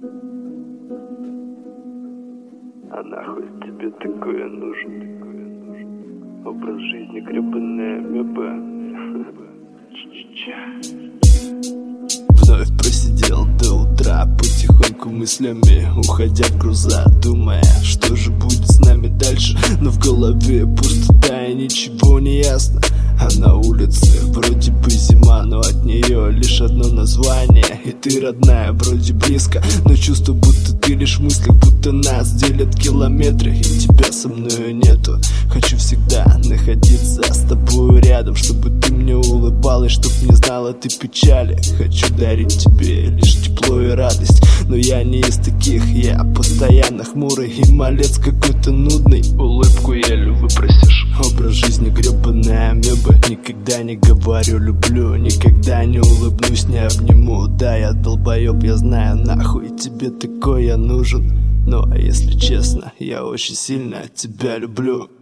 А нахуй тебе такое нужен? Образ жизни гребаная меба. Вновь просидел до утра, потихоньку мыслями уходя в груза, думая, что же будет с нами дальше. Но в голове пустота и ничего не ясно. А на улице вроде бы зима, но от нее лишь одно название. И ты, родная, вроде близко, но чувство, будто ты лишь в мыслях, будто нас делят километры, и тебя со мною нету. Хочу всегда находиться с тобой рядом, чтобы ты мне улыбалась, чтоб не знала ты печали. Хочу дарить тебе лишь тепло и радость, но я не из таких, я постоянно хмурый и малец какой-то нудный. Улыбку еле выпросишь. Образ жизни гребаная амеба. Никогда не говорю люблю, никогда не улыбнусь, не обниму. Да, я долбоеб, я знаю, нахуй тебе такой я нужен. Но если честно, я очень сильно тебя люблю.